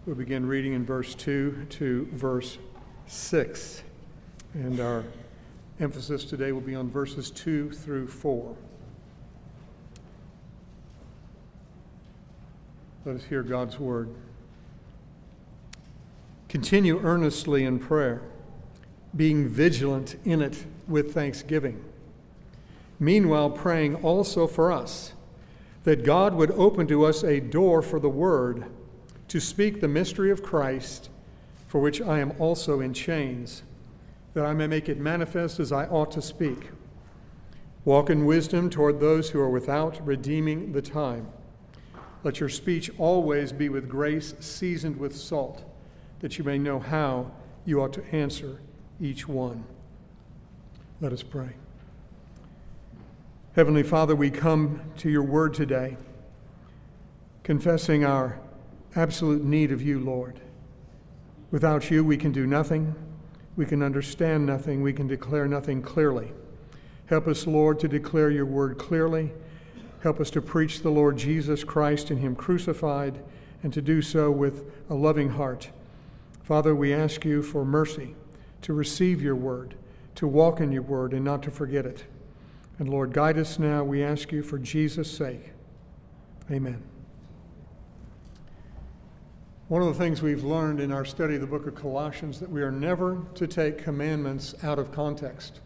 We'll begin reading in verse 2 to verse 6. And our emphasis today will be on verses 2 through 4. Let us hear God's word. Continue earnestly in prayer, being vigilant in it with thanksgiving. Meanwhile, praying also for us, that God would open to us a door for the word, to speak the mystery of Christ, for which I am also in chains, that I may make it manifest as I ought to speak. Walk in wisdom toward those who are without, redeeming the time. Let your speech always be with grace, seasoned with salt, that you may know how you ought to answer each one. Let us pray. Heavenly Father, we come to your word today, confessing our absolute need of you, Lord. Without you, we can do nothing. We can understand nothing. We can declare nothing clearly. Help us, Lord, to declare your word clearly. Help us to preach the Lord Jesus Christ and him crucified, and to do so with a loving heart. Father, we ask you for mercy to receive your word, to walk in your word, and not to forget it. And Lord, guide us now, we ask you, for Jesus' sake. Amen. One of the things we've learned in our study of the book of Colossians, that we are never to take commandments out of context.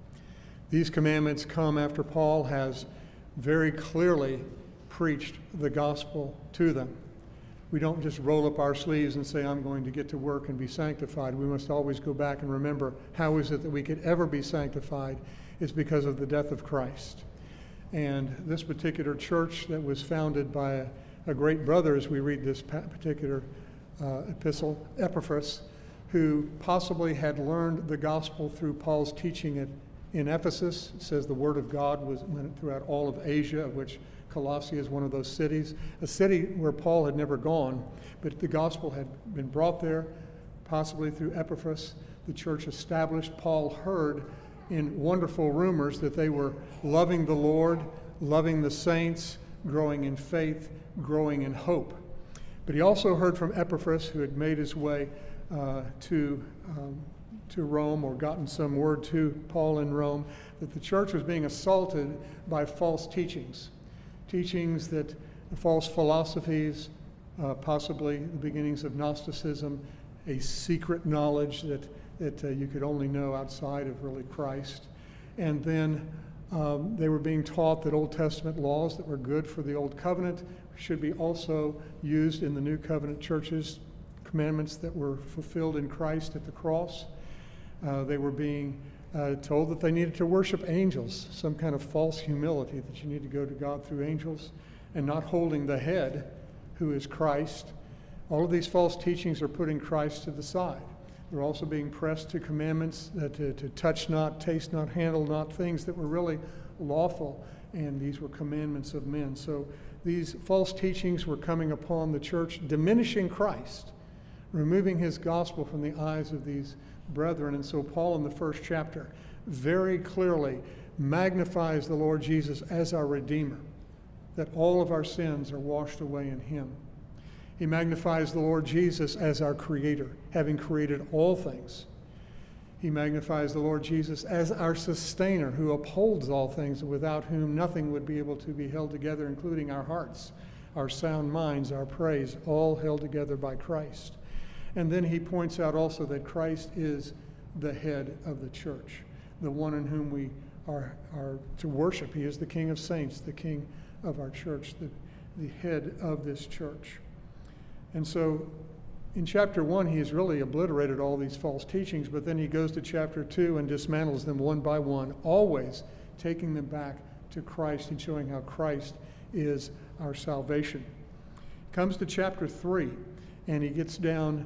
These commandments come after Paul has very clearly preached the gospel to them. We don't just roll up our sleeves and say, I'm going to get to work and be sanctified. We must always go back and remember, how is it that we could ever be sanctified? It's because of the death of Christ. And this particular church that was founded by a great brother, as we read this particular epistle, Epaphras, who possibly had learned the gospel through Paul's teaching in Ephesus. It says the word of God went throughout all of Asia, of which Colossae is one of those cities, a city where Paul had never gone, but the gospel had been brought there, possibly through Epaphras. The church established. Paul heard in wonderful rumors that they were loving the Lord, loving the saints, growing in faith, growing in hope. But he also heard from Epaphras, who had made his way to Rome, or gotten some word to Paul in Rome, that the church was being assaulted by false teachings that false philosophies, possibly the beginnings of Gnosticism, a secret knowledge that you could only know outside of really Christ. And then they were being taught that Old Testament laws that were good for the Old Covenant should be also used in the New Covenant churches, commandments that were fulfilled in Christ at the cross. They were being told that they needed to worship angels, some kind of false humility, that you need to go to God through angels, and not holding the head, who is Christ. All of these false teachings are putting Christ to the side. They're also being pressed to commandments to touch not, taste not, handle not, things that were really lawful, and these were commandments of men. So these false teachings were coming upon the church, diminishing Christ, removing his gospel from the eyes of these brethren. And so Paul, in the first chapter, very clearly magnifies the Lord Jesus as our Redeemer, that all of our sins are washed away in him. He magnifies the Lord Jesus as our Creator, having created all things. He magnifies the Lord Jesus as our Sustainer, who upholds all things, without whom nothing would be able to be held together, including our hearts, our sound minds, our praise, all held together by Christ. And then he points out also that Christ is the head of the church, the one in whom we are to worship. He is the King of saints, the King of our church, the head of this church. And so in chapter 1, he has really obliterated all these false teachings, but then he goes to chapter 2 and dismantles them one by one, always taking them back to Christ and showing how Christ is our salvation. Comes to chapter 3, and he gets down,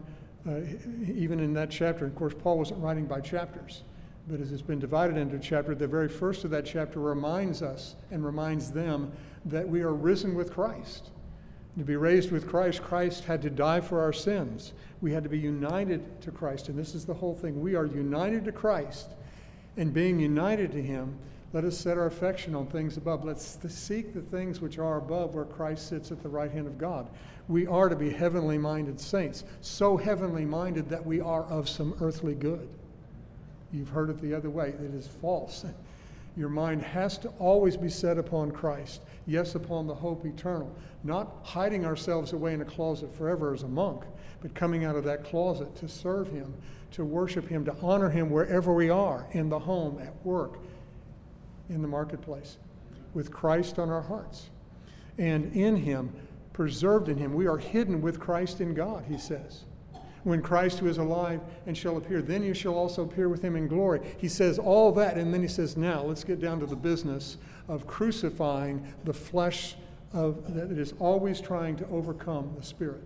even in that chapter, of course, Paul wasn't writing by chapters, but as it's been divided into chapter, the very first of that chapter reminds us and reminds them that we are risen with Christ. To be raised with Christ, Christ had to die for our sins. We had to be united to Christ, and this is the whole thing. We are united to Christ, and being united to him Let us set our affection on things above. Let's seek the things which are above, where Christ sits at the right hand of God. We are to be heavenly minded saints, so heavenly minded that we are of some earthly good. You've heard it the other way. It is false. Your mind has to always be set upon Christ. Yes, upon the hope eternal. Not hiding ourselves away in a closet forever as a monk, but coming out of that closet to serve him, to worship him, to honor him wherever we are, in the home, at work, in the marketplace, with Christ on our hearts. And in him, preserved in him, we are hidden with Christ in God, he says. When Christ, who is alive and shall appear, then you shall also appear with him in glory. He says all that, and then he says, now let's get down to the business of crucifying the flesh that is always trying to overcome the spirit.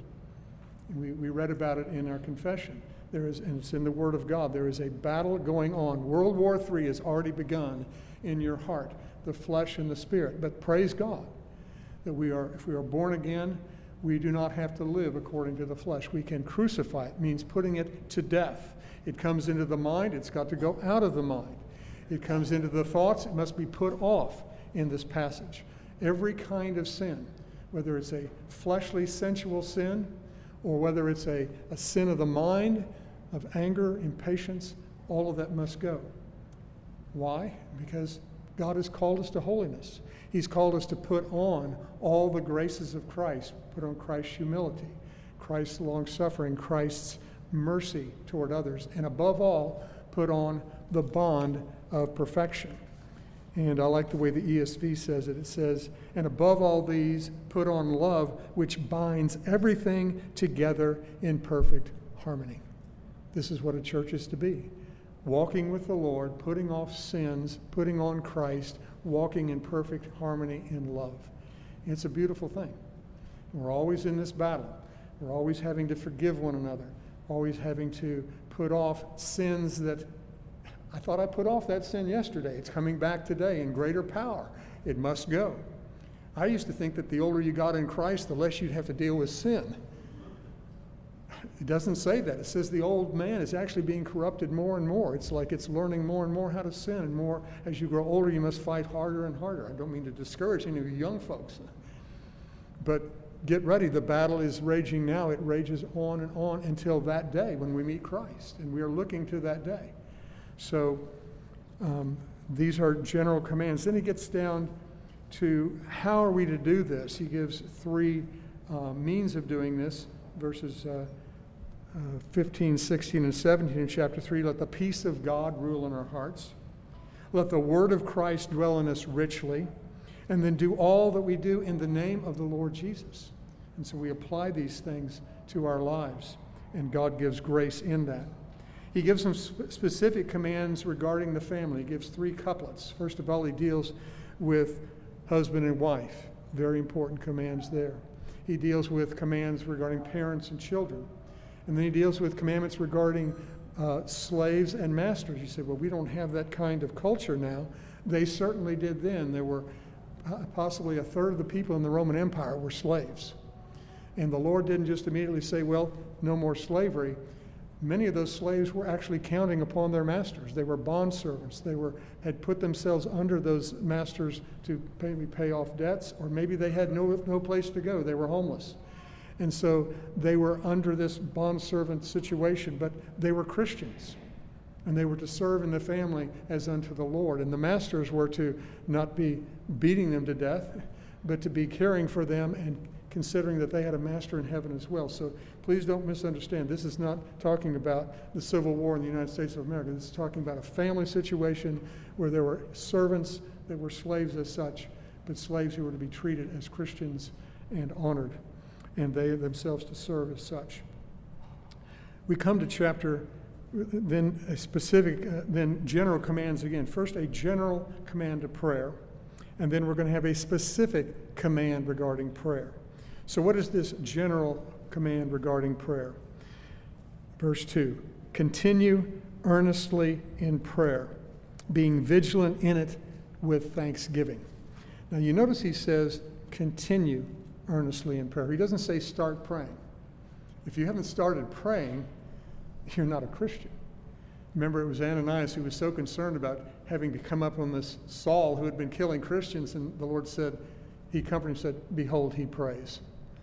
We read about it in our confession. And it's in the Word of God. There is a battle going on. World War III has already begun in your heart, the flesh and the spirit. But praise God that if we are born again, we do not have to live according to the flesh. We can crucify it. It means putting it to death. It comes into the mind. It's got to go out of the mind. It comes into the thoughts. It must be put off in this passage. Every kind of sin, whether it's a fleshly, sensual sin, or whether it's a sin of the mind, of anger, impatience, all of that must go. Why? Because God has called us to holiness. He's called us to put on all the graces of Christ, put on Christ's humility, Christ's long-suffering, Christ's mercy toward others, and above all, put on the bond of perfection. And I like the way the ESV says it. It says, and above all these, put on love, which binds everything together in perfect harmony. This is what a church is to be. Walking with the Lord, putting off sins, putting on Christ, walking in perfect harmony in love. It's a beautiful thing. We're always in this battle. We're always having to forgive one another, always having to put off sins that I thought I put off that sin yesterday. It's coming back today in greater power. It must go. I used to think that the older you got in Christ, the less you'd have to deal with sin. It doesn't say that. It says the old man is actually being corrupted more and more. It's like it's learning more and more how to sin, and more as you grow older, you must fight harder and harder. I don't mean to discourage any of you young folks, but get ready. The battle is raging now. It rages on and on until that day when we meet Christ, and we are looking to that day. So these are general commands. Then he gets down to how are we to do this. He gives three means of doing this, verses 15, 16, and 17 in chapter 3. Let the peace of God rule in our hearts. Let the word of Christ dwell in us richly. And then do all that we do in the name of the Lord Jesus. And so we apply these things to our lives, and God gives grace in that. He gives some specific commands regarding the family. He gives three couplets. First of all, he deals with husband and wife. Very important commands there. He deals with commands regarding parents and children. And then he deals with commandments regarding slaves and masters. You say, well, we don't have that kind of culture now. They certainly did then. There were possibly a third of the people in the Roman Empire were slaves. And the Lord didn't just immediately say, well, no more slavery. Many of those slaves were actually counting upon their masters. They were bondservants. They had put themselves under those masters to pay off debts, or maybe they had no place to go. They were homeless. And so they were under this bondservant situation, but they were Christians. And they were to serve in the family as unto the Lord. And the masters were to not be beating them to death, but to be caring for them and considering that they had a master in heaven as well. So please don't misunderstand. This is not talking about the Civil War in the United States of America. This is talking about a family situation where there were servants that were slaves as such, but slaves who were to be treated as Christians and honored, and they themselves to serve as such. We come to chapter, then a specific, then general commands again. First, a general command to prayer, and then we're going to have a specific command regarding prayer. So what is this general command regarding prayer? Verse 2, continue earnestly in prayer, being vigilant in it with thanksgiving. Now you notice he says continue earnestly in prayer. He doesn't say start praying. If you haven't started praying, you're not a Christian. Remember, it was Ananias who was so concerned about having to come up on this Saul who had been killing Christians, and the Lord said, he comforted him and said, behold, he prays.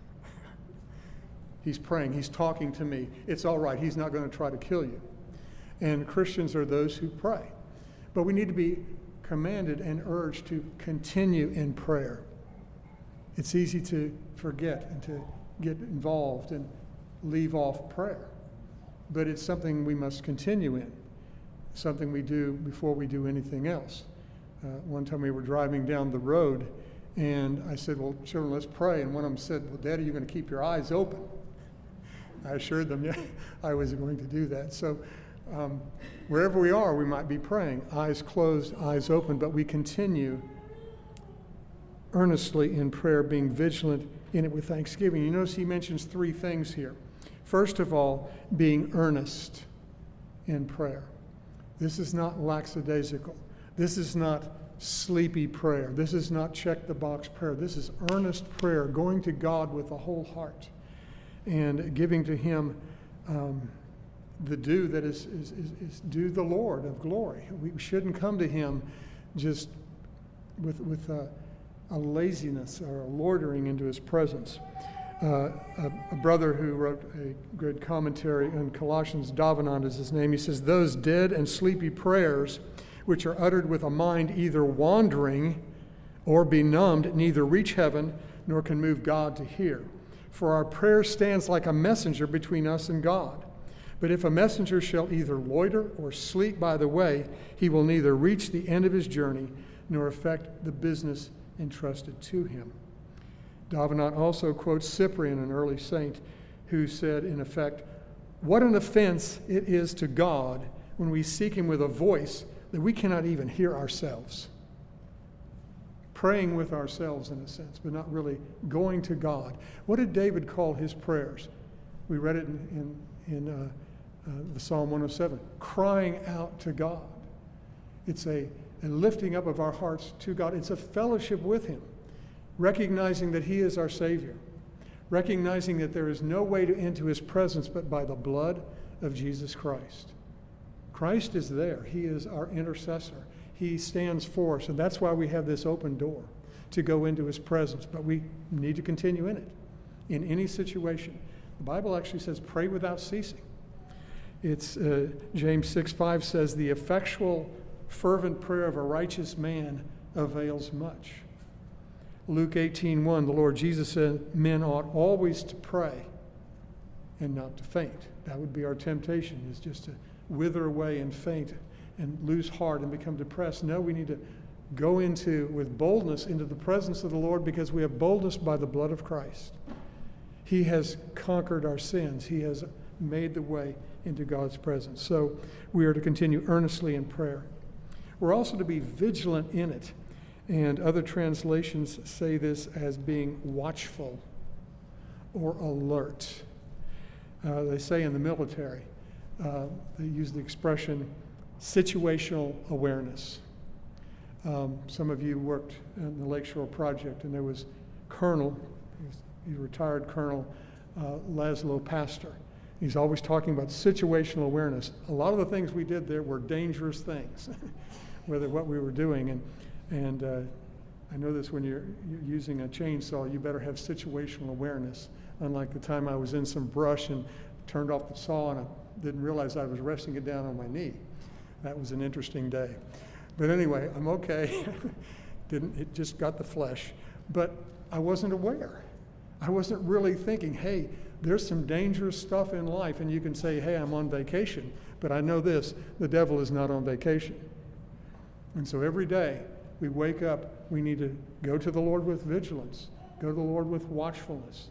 He's praying. He's talking to me. It's all right. He's not going to try to kill you. And Christians are those who pray. But we need to be commanded and urged to continue in prayer. It's easy to forget and to get involved and leave off prayer. But it's something we must continue in, something we do before we do anything else. One time we were driving down the road, and I said, well, children, let's pray. And one of them said, well, Daddy, you're going to keep your eyes open. I assured them, yeah, I was going to do that. So wherever we are, we might be praying, eyes closed, eyes open, but we continue earnestly in prayer, being vigilant in it with thanksgiving. You notice he mentions three things here. First of all, being earnest in prayer. This is not lackadaisical. This is not sleepy prayer. This is not check the box prayer. This is earnest prayer, going to God with a whole heart and giving to him the due that is due the Lord of glory. We shouldn't come to him just with a laziness or a loitering into his presence. A brother who wrote a good commentary on Colossians, Davenant is his name, he says, those dead and sleepy prayers which are uttered with a mind either wandering or benumbed neither reach heaven nor can move God to hear. For our prayer stands like a messenger between us and God. But if a messenger shall either loiter or sleep by the way, he will neither reach the end of his journey nor effect the business entrusted to him. Davenant also quotes Cyprian, an early saint, who said, in effect, what an offense it is to God when we seek him with a voice that we cannot even hear ourselves. Praying with ourselves in a sense, but not really going to God. What did David call his prayers? We read it in the Psalm 107, crying out to God. It's a lifting up of our hearts to God. It's a fellowship with him, recognizing that he is our Savior, recognizing that there is no way to into his presence but by the blood of Jesus Christ. Christ is there. He is our intercessor. He stands for us, and that's why we have this open door to go into his presence. But we need to continue in it, in any situation. The Bible actually says, pray without ceasing. It's James 6:5 says, the effectual, fervent prayer of a righteous man avails much. Luke 18:1, the Lord Jesus said, men ought always to pray and not to faint. That would be our temptation, is just to wither away and faint and lose heart and become depressed. No, we need to go with boldness into the presence of the Lord, because we have boldness by the blood of Christ. He has conquered our sins. He has made the way into God's presence. So we are to continue earnestly in prayer. We're also to be vigilant in it. And other translations say this as being watchful or alert. They say in the military, they use the expression situational awareness. Some of you worked in the Lakeshore Project, and there was Colonel, he's a retired Colonel, Laszlo Pastor. He's always talking about situational awareness. A lot of the things we did there were dangerous things, whether what we were doing. And I know this, when you're using a chainsaw, you better have situational awareness. Unlike the time I was in some brush and turned off the saw and I didn't realize I was resting it down on my knee. That was an interesting day. But anyway, I'm okay. It just got the flesh. But I wasn't aware. I wasn't really thinking, hey, there's some dangerous stuff in life, and you can say, hey, I'm on vacation. But I know this, the devil is not on vacation. And so every day we wake up, we need to go to the Lord with vigilance, go to the Lord with watchfulness.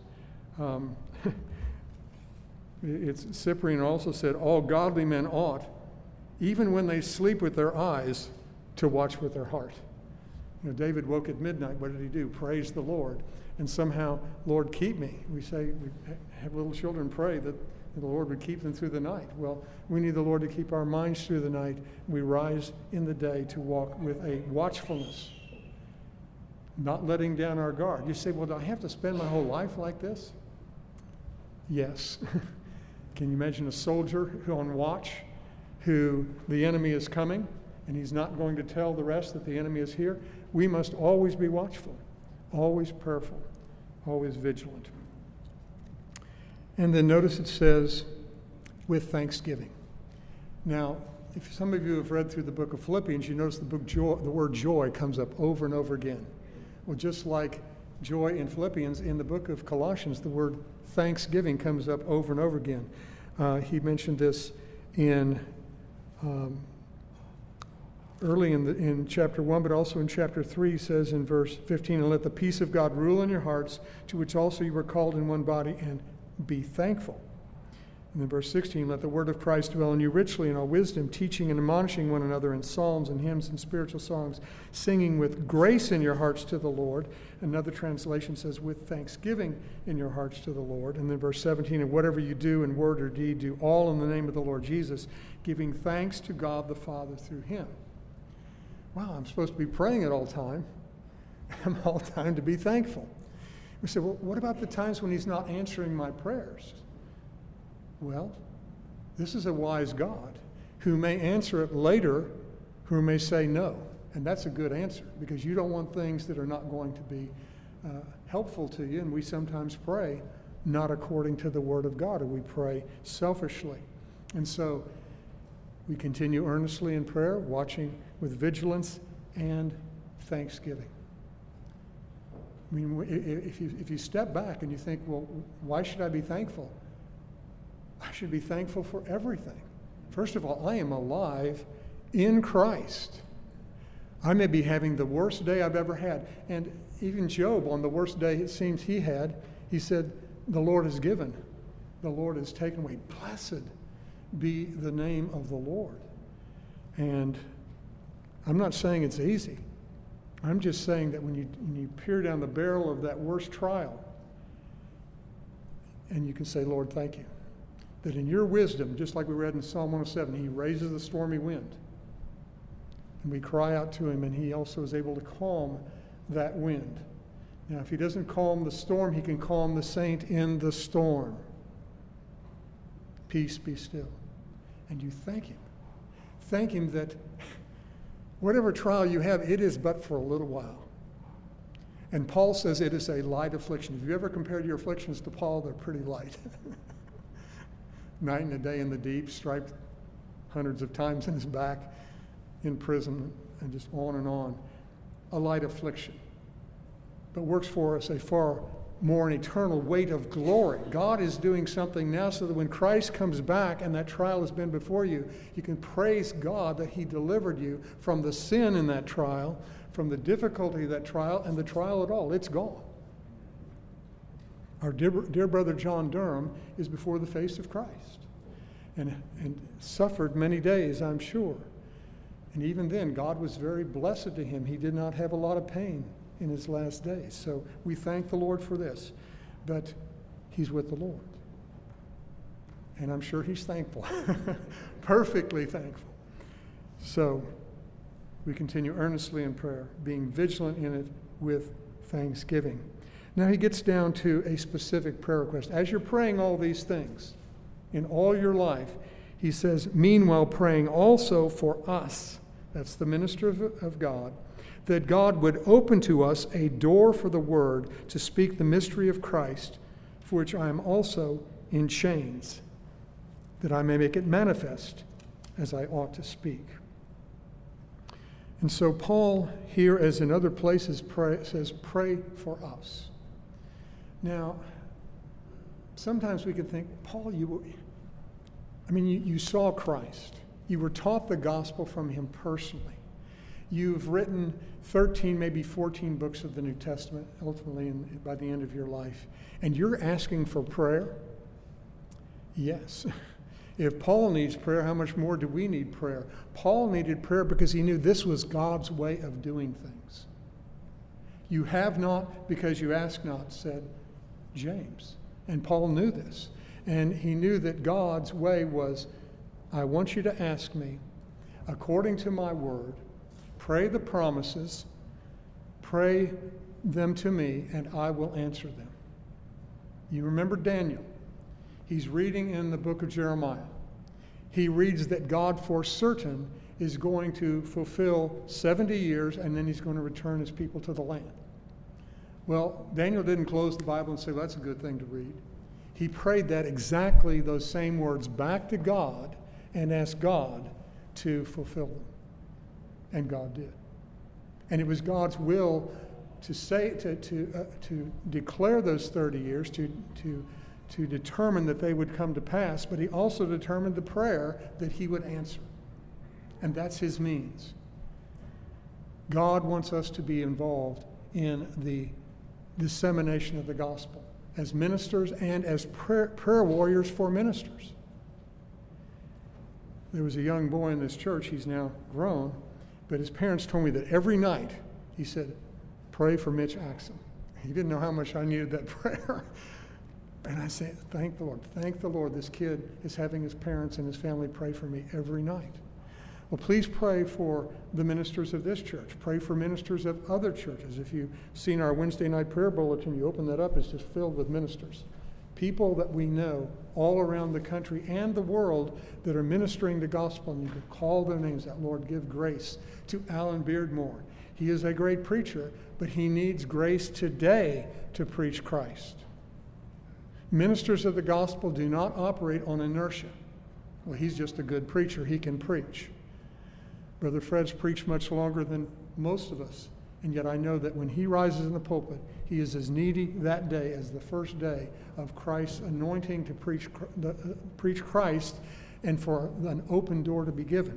Cyprian also said, all godly men ought, even when they sleep with their eyes, to watch with their heart. You know, David woke at midnight. What did he do? Praise the Lord. And somehow, Lord, keep me. We have little children pray that the Lord would keep them through the night. Well, we need the Lord to keep our minds through the night. We rise in the day to walk with a watchfulness, not letting down our guard. You say, well, do I have to spend my whole life like this? Yes. Can you imagine a soldier on watch who the enemy is coming, and he's not going to tell the rest that the enemy is here, we must always be watchful, always prayerful, always vigilant. And then notice it says, with thanksgiving. Now, if some of you have read through the book of Philippians, you notice the word joy comes up over and over again. Well, just like joy in Philippians, in the book of Colossians, the word thanksgiving comes up over and over again. He mentioned this in early in chapter 1, but also in chapter 3, he says in verse 15, and let the peace of God rule in your hearts, to which also you were called in one body, and be thankful. And then verse 16, let the word of Christ dwell in you richly in all wisdom, teaching and admonishing one another in psalms and hymns and spiritual songs, singing with grace in your hearts to the Lord. Another translation says, with thanksgiving in your hearts to the Lord. And then verse 17, and whatever you do in word or deed, do all in the name of the Lord Jesus, giving thanks to God the Father through him. Wow, I'm supposed to be praying at all time. I'm all time to be thankful. We say, well, what about the times when he's not answering my prayers? Well, this is a wise God who may answer it later, who may say no. And that's a good answer, because you don't want things that are not going to be helpful to you. And we sometimes pray not according to the word of God, or we pray selfishly. And so we continue earnestly in prayer, watching with vigilance and thanksgiving. I mean, if you step back and you think, well, why should I be thankful? I should be thankful for everything. First of all, I am alive in Christ. I may be having the worst day I've ever had. And even Job, on the worst day it seems he had, he said, the Lord has given, the Lord has taken away. Blessed be the name of the Lord. And I'm not saying it's easy. I'm just saying that when you peer down the barrel of that worst trial, and you can say, Lord, thank you. That in your wisdom, just like we read in Psalm 107, he raises the stormy wind. And we cry out to him, and he also is able to calm that wind. Now, if he doesn't calm the storm, he can calm the saint in the storm. Peace, be still. And you thank him. Thank him that whatever trial you have, it is but for a little while. And Paul says it is a light affliction. If you ever compared your afflictions to Paul, they're pretty light. Night and a day in the deep, striped hundreds of times in his back, in prison, and just on and on. A light affliction. But works for us a far more an eternal weight of glory. God is doing something now so that when Christ comes back and that trial has been before you, you can praise God that he delivered you from the sin in that trial, from the difficulty of that trial, and the trial at all. It's gone. Our dear brother John Durham is before the face of Christ and suffered many days, I'm sure. And even then, God was very blessed to him. He did not have a lot of pain in his last days. So we thank the Lord for this. But he's with the Lord. And I'm sure he's thankful. Perfectly thankful. So we continue earnestly in prayer, being vigilant in it with thanksgiving. Now he gets down to a specific prayer request. As you're praying all these things in all your life, he says, meanwhile praying also for us, that's the minister of God, that God would open to us a door for the word to speak the mystery of Christ, for which I am also in chains, that I may make it manifest as I ought to speak. And so Paul here, as in other places, says, pray for us. Now, sometimes we could think, Paul, you saw Christ. You were taught the gospel from him personally. You've written 13, maybe 14 books of the New Testament, ultimately by the end of your life. And you're asking for prayer? Yes. If Paul needs prayer, how much more do we need prayer? Paul needed prayer because he knew this was God's way of doing things. You have not because you ask not, said James. And Paul knew this. And he knew that God's way was, I want you to ask me, according to my word, pray the promises, pray them to me, and I will answer them. You remember Daniel. He's reading in the book of Jeremiah. he reads that God for certain is going to fulfill 70 years, and then he's going to return his people to the land. Well, Daniel didn't close the Bible and say, well, that's a good thing to read. He prayed that exactly those same words back to God and asked God to fulfill them. And God did. And it was God's will to declare those 30 years, to determine that they would come to pass, but he also determined the prayer that he would answer. And that's his means. God wants us to be involved in the dissemination of the gospel as ministers and as prayer warriors for ministers. There was a young boy in this church, he's now grown, but his parents told me that every night, he said, pray for Mitch Axum. He didn't know how much I needed that prayer. And I said, thank the Lord, this kid is having his parents and his family pray for me every night. Well, please pray for the ministers of this church. Pray for ministers of other churches. If you've seen our Wednesday night prayer bulletin, you open that up, it's just filled with ministers. People that we know all around the country and the world that are ministering the gospel, and you can call their names out. Lord, give grace to Alan Beardmore. He is a great preacher, but he needs grace today to preach Christ. Ministers of the gospel do not operate on inertia. Well, he's just a good preacher. He can preach. Brother Fred's preached much longer than most of us, and yet I know that when he rises in the pulpit, he is as needy that day as the first day of Christ's anointing to preach Christ and for an open door to be given.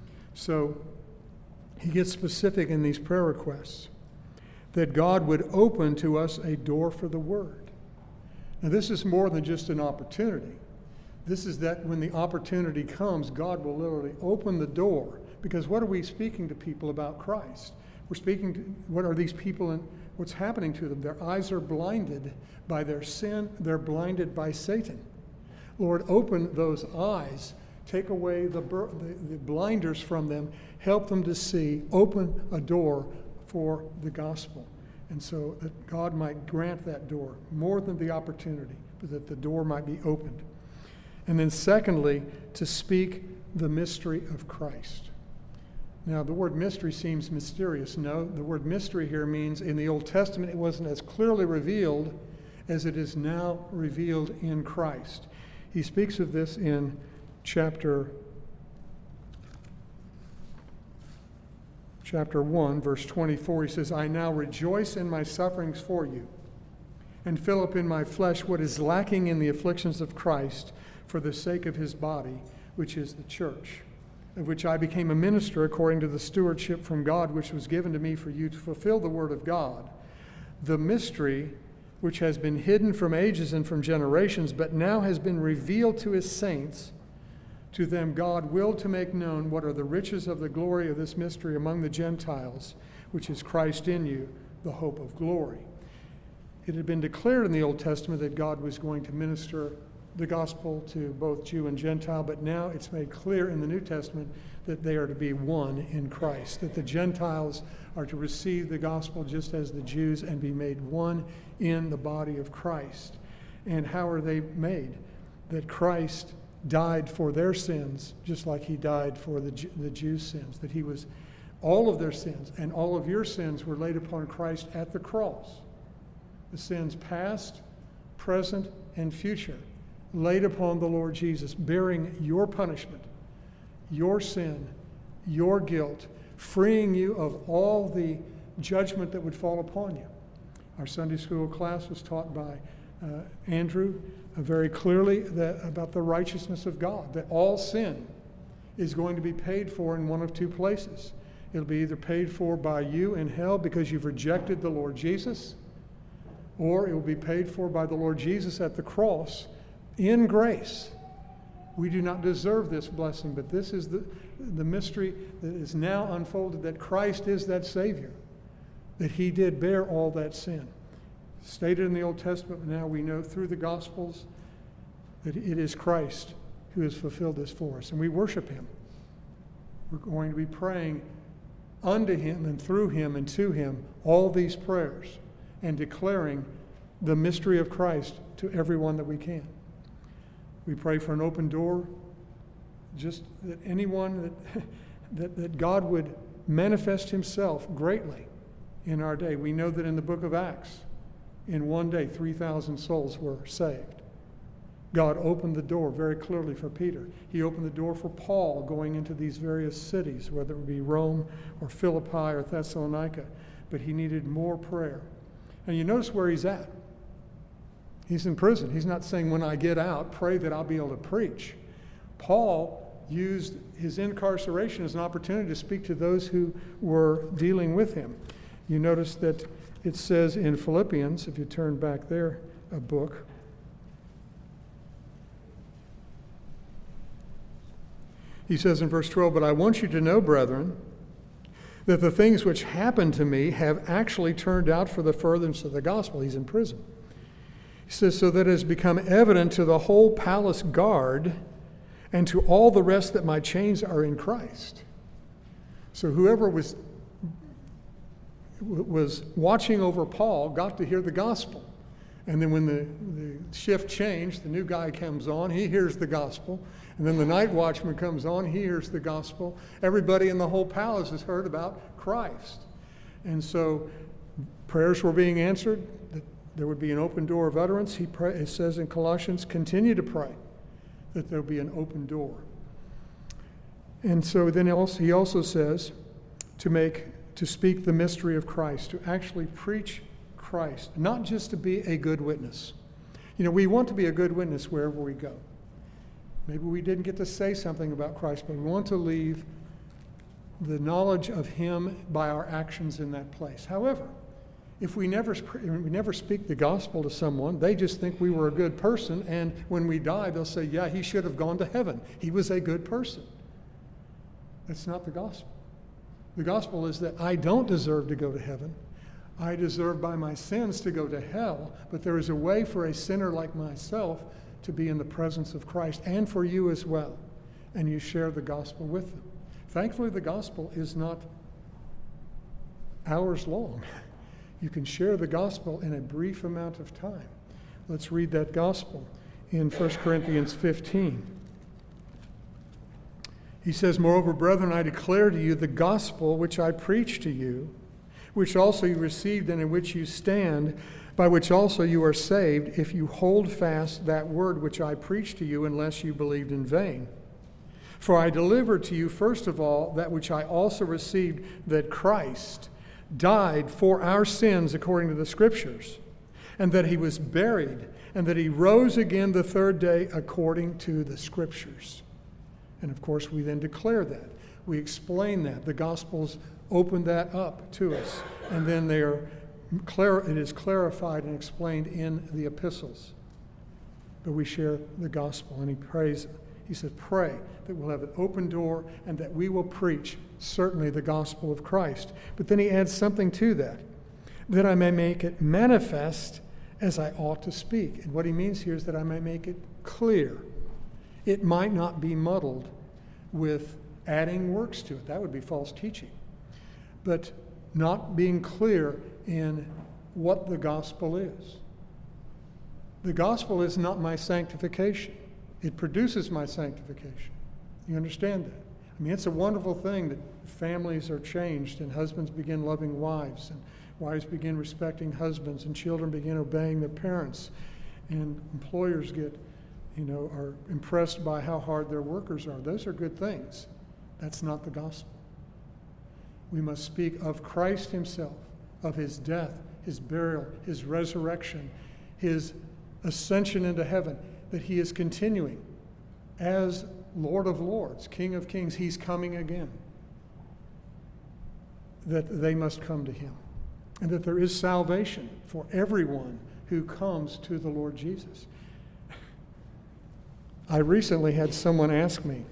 So he gets specific in these prayer requests that God would open to us a door for the word. Now, this is more than just an opportunity. This is that when the opportunity comes, God will literally open the door. Because what are we speaking to people about Christ? We're speaking to, what are these people and what's happening to them? Their eyes are blinded by their sin. They're blinded by Satan. Lord, open those eyes. Take away the blinders from them. Help them to see. Open a door for the gospel. And so that God might grant that door more than the opportunity, but that the door might be opened. And then secondly, to speak the mystery of Christ. Now, the word mystery seems mysterious. No, the word mystery here means in the Old Testament it wasn't as clearly revealed as it is now revealed in Christ. He speaks of this in chapter 1, verse 24. He says, I now rejoice in my sufferings for you, and fill up in my flesh what is lacking in the afflictions of Christ for the sake of his body, which is the church, of which I became a minister according to the stewardship from God which was given to me for you to fulfill the word of God, the mystery which has been hidden from ages and from generations, but now has been revealed to his saints. To them God willed to make known what are the riches of the glory of this mystery among the Gentiles, which is Christ in you, the hope of glory. It had been declared in the Old Testament that God was going to minister the gospel to both Jew and Gentile, but now it's made clear in the New Testament that they are to be one in Christ, that the Gentiles are to receive the gospel just as the Jews and be made one in the body of Christ. And how are they made? That Christ died for their sins just like he died for the Jews' sins, that he was all of their sins and all of your sins were laid upon Christ at the cross. The sins past, present, and future laid upon the Lord Jesus, bearing your punishment, your sin, your guilt, freeing you of all the judgment that would fall upon you. Our Sunday school class was taught by Andrew very clearly about the righteousness of God, that all sin is going to be paid for in one of two places. It'll be either paid for by you in hell because you've rejected the Lord Jesus, or it will be paid for by the Lord Jesus at the cross in grace. We do not deserve this blessing, but this is the mystery that is now unfolded, that Christ is that Savior, that he did bear all that sin. Stated in the Old Testament, now we know through the Gospels that it is Christ who has fulfilled this for us, and we worship him. We're going to be praying unto him and through him and to him all these prayers and declaring the mystery of Christ to everyone that we can. We pray for an open door just that anyone that God would manifest himself greatly in our day. We know that in the book of Acts, in one day, 3,000 souls were saved. God opened the door very clearly for Peter. He opened the door for Paul going into these various cities, whether it would be Rome or Philippi or Thessalonica. But he needed more prayer. And you notice where he's at. He's in prison. He's not saying, when I get out, pray that I'll be able to preach. Paul used his incarceration as an opportunity to speak to those who were dealing with him. You notice that it says in Philippians, if you turn back there a book, he says in verse 12, "But I want you to know, brethren, that the things which happened to me have actually turned out for the furtherance of the gospel." He's in prison. He says, "So that it has become evident to the whole palace guard and to all the rest that my chains are in Christ." So whoever was watching over Paul got to hear the gospel. And then when the shift changed, the new guy comes on, he hears the gospel. And then the night watchman comes on, he hears the gospel. Everybody in the whole palace has heard about Christ. And so prayers were being answered, that there would be an open door of utterance. It says in Colossians, continue to pray that there'll be an open door. And so then he also says to speak the mystery of Christ, to actually preach Christ, not just to be a good witness. You know, we want to be a good witness wherever we go. Maybe we didn't get to say something about Christ, but we want to leave the knowledge of him by our actions in that place. However, if we never speak the gospel to someone, they just think we were a good person, and when we die, they'll say, yeah, he should have gone to heaven. He was a good person. That's not the gospel. The gospel is that I don't deserve to go to heaven. I deserve by my sins to go to hell, but there is a way for a sinner like myself to be in the presence of Christ, and for you as well. And you share the gospel with them. Thankfully, the gospel is not hours long. You can share the gospel in a brief amount of time. Let's read that gospel in 1 Corinthians 15. He says, "Moreover, brethren, I declare to you the gospel which I preached to you, which also you received and in which you stand, by which also you are saved, if you hold fast that word which I preached to you, unless you believed in vain. For I delivered to you first of all that which I also received, that Christ died for our sins according to the Scriptures, and that he was buried, and that he rose again the third day according to the Scriptures." And of course, we then declare that. We explain that. The Gospels open that up to us, and then it is clarified and explained in the epistles. But we share the gospel, and he said, pray that we'll have an open door and that we will preach certainly the gospel of Christ. But then he adds something to that I may make it manifest as I ought to speak. And what he means here is that I may make it clear. It might not be muddled with adding works to it. That would be false teaching. But not being clear in what the gospel is. The gospel is not my sanctification. It produces my sanctification. You understand that? I mean, it's a wonderful thing that families are changed and husbands begin loving wives and wives begin respecting husbands and children begin obeying their parents and employers are impressed by how hard their workers are. Those are good things. That's not the gospel. We must speak of Christ himself, of his death, his burial, his resurrection, his ascension into heaven, that he is continuing as Lord of Lords, King of Kings. He's coming again. That they must come to him. And that there is salvation for everyone who comes to the Lord Jesus. I recently had someone ask me,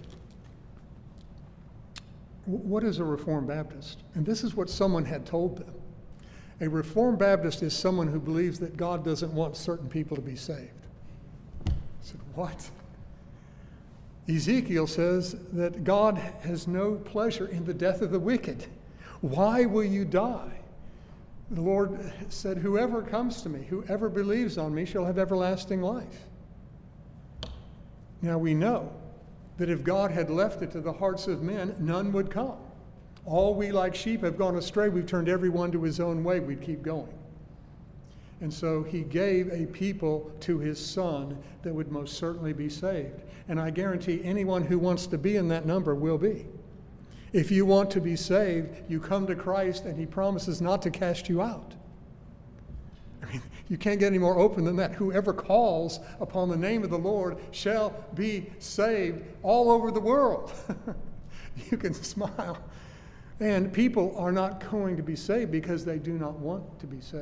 what is a Reformed Baptist? And this is what someone had told them. A Reformed Baptist is someone who believes that God doesn't want certain people to be saved. I said, what? Ezekiel says that God has no pleasure in the death of the wicked. Why will you die? The Lord said, whoever comes to me, whoever believes on me shall have everlasting life. Now we know that if God had left it to the hearts of men, none would come. All we like sheep have gone astray. We've turned everyone to his own way. We'd keep going. And so he gave a people to his Son that would most certainly be saved. And I guarantee anyone who wants to be in that number will be. If you want to be saved, you come to Christ and he promises not to cast you out. I mean, you can't get any more open than that. Whoever calls upon the name of the Lord shall be saved all over the world. You can smile. And people are not going to be saved because they do not want to be saved.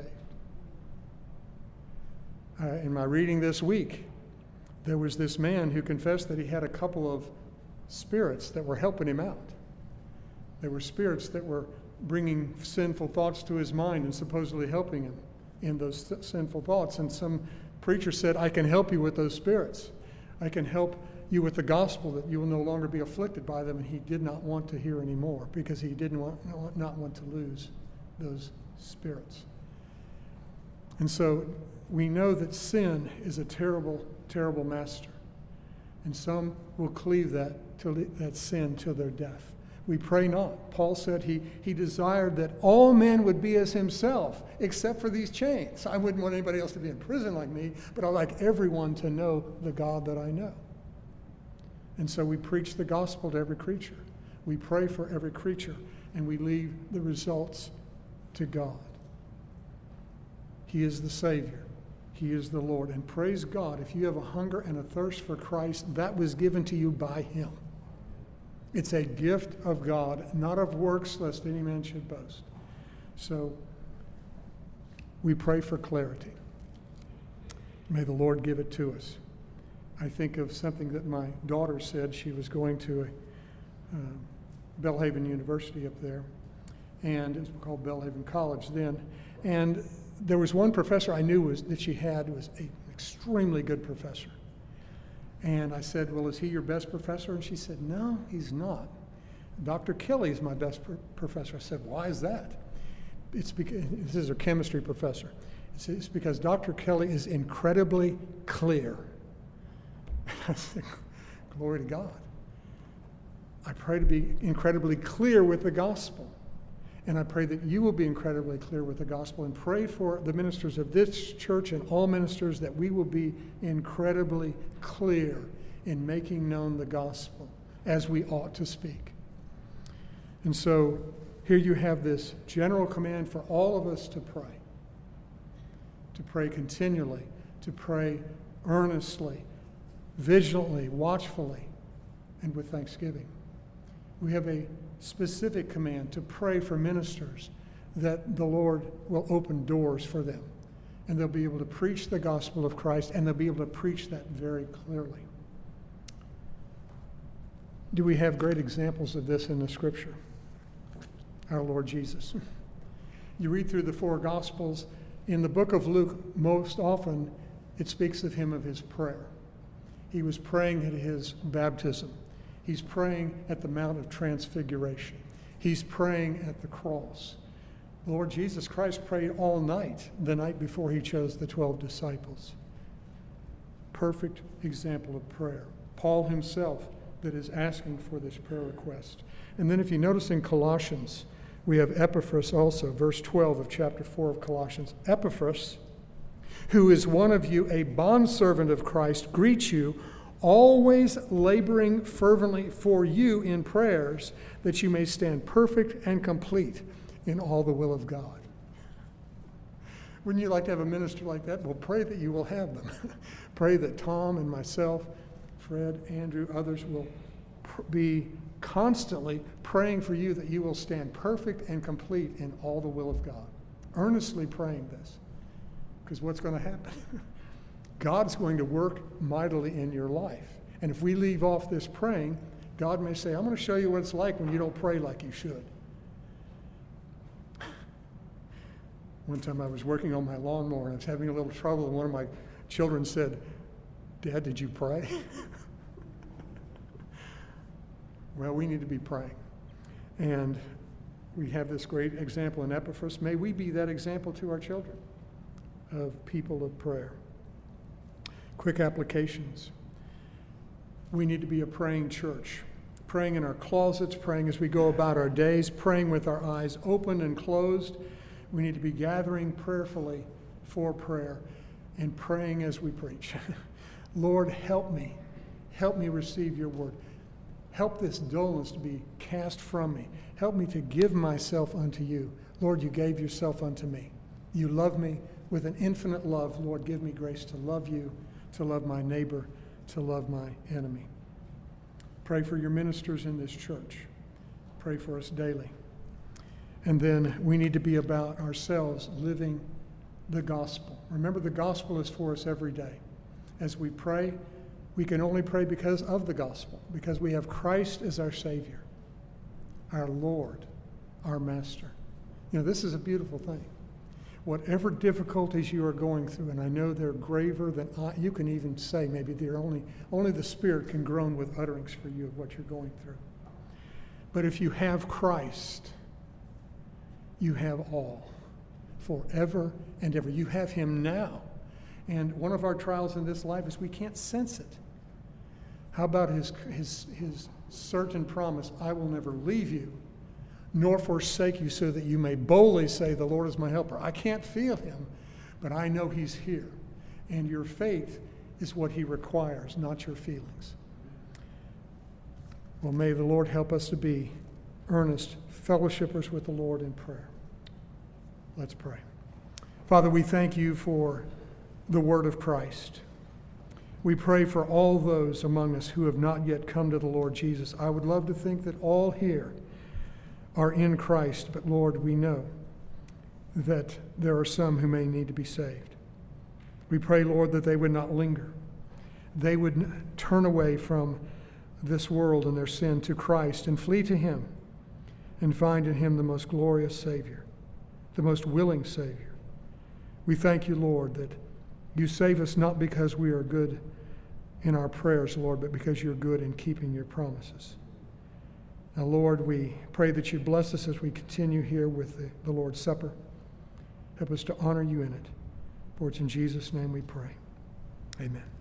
In my reading this week, there was this man who confessed that he had a couple of spirits that were helping him out. There were spirits that were bringing sinful thoughts to his mind and supposedly helping him in those sinful thoughts. And some preacher said, I can help you with those spirits. I can help you with the gospel that you will no longer be afflicted by them. And he did not want to hear anymore because he didn't not want to lose those spirits. And so we know that sin is a terrible, terrible master. And some will cleave that sin to their death. We pray not. Paul said he desired that all men would be as himself, except for these chains. I wouldn't want anybody else to be in prison like me, but I'd like everyone to know the God that I know. And so we preach the gospel to every creature. We pray for every creature, and we leave the results to God. He is the Savior. He is the Lord. And praise God, if you have a hunger and a thirst for Christ, that was given to you by him. It's a gift of God, not of works, lest any man should boast. So we pray for clarity. May the Lord give it to us. I think of something that my daughter said. She was going to Belhaven University up there, and it was called Belhaven College then. And there was one professor I knew that she had was an extremely good professor. And I said, well, is he your best professor? And she said, no, he's not. Dr. Kelly is my best professor. I said, why is that? It's because, this is a chemistry professor. It's because Dr. Kelly is incredibly clear. I said, glory to God. I pray to be incredibly clear with the gospel. And I pray that you will be incredibly clear with the gospel, and pray for the ministers of this church and all ministers that we will be incredibly clear in making known the gospel as we ought to speak. And so here you have this general command for all of us to pray continually, to pray earnestly, vigilantly, watchfully, and with thanksgiving. We have a specific command to pray for ministers that the Lord will open doors for them, and they'll be able to preach the gospel of Christ, and they'll be able to preach that very clearly. Do we have great examples of this in the scripture? Our Lord Jesus. You read through the four gospels. In the book of Luke, most often it speaks of him of his prayer. He was praying at his baptism. He's praying at the Mount of Transfiguration. He's praying at the cross. The Lord Jesus Christ prayed all night, the night before he chose the 12 disciples. Perfect example of prayer. Paul himself that is asking for this prayer request. And then if you notice in Colossians, we have Epaphras also, verse 12 of chapter 4 of Colossians. Epaphras, who is one of you, a bondservant of Christ, greets you, always laboring fervently for you in prayers, that you may stand perfect and complete in all the will of God. Wouldn't you like to have a minister like that? Well, pray that you will have them. Pray that Tom and myself, Fred, Andrew, others will be constantly praying for you that you will stand perfect and complete in all the will of God. Earnestly praying this, because what's going to happen? God's going to work mightily in your life. And if we leave off this praying, God may say, I'm going to show you what it's like when you don't pray like you should. One time I was working on my lawnmower and I was having a little trouble, and one of my children said, Dad, did you pray? Well, we need to be praying. And we have this great example in Epaphras. May we be that example to our children of people of prayer. Quick applications. We need to be a praying church, praying in our closets, praying as we go about our days, praying with our eyes open and closed. We need to be gathering prayerfully for prayer and praying as we preach. Lord, help me. Help me receive your word. Help this dullness to be cast from me. Help me to give myself unto you. Lord, you gave yourself unto me. You love me with an infinite love. Lord, give me grace to love you, to love my neighbor, to love my enemy. Pray for your ministers in this church. Pray for us daily. And then we need to be about ourselves living the gospel. Remember, the gospel is for us every day. As we pray, we can only pray because of the gospel, because we have Christ as our Savior, our Lord, our Master. You know, this is a beautiful thing. Whatever difficulties you are going through, and I know they're graver than you can even say, maybe they're only the Spirit can groan with utterance for you of what you're going through. But if you have Christ, you have all, forever and ever. You have him now. And one of our trials in this life is we can't sense it. How about his certain promise, I will never leave you, nor forsake you, so that you may boldly say, the Lord is my helper. I can't feel him, but I know he's here. And your faith is what he requires, not your feelings. Well, may the Lord help us to be earnest fellowshippers with the Lord in prayer. Let's pray. Father, we thank you for the word of Christ. We pray for all those among us who have not yet come to the Lord Jesus. I would love to think that all here are in Christ, but Lord, we know that there are some who may need to be saved. We pray, Lord, that they would not linger. They would turn away from this world and their sin to Christ and flee to him and find in him the most glorious Savior, the most willing Savior. We thank you, Lord, that you save us not because we are good in our prayers, Lord, but because you're good in keeping your promises. Now, Lord, we pray that you bless us as we continue here with the Lord's Supper. Help us to honor you in it. For it's in Jesus' name we pray. Amen.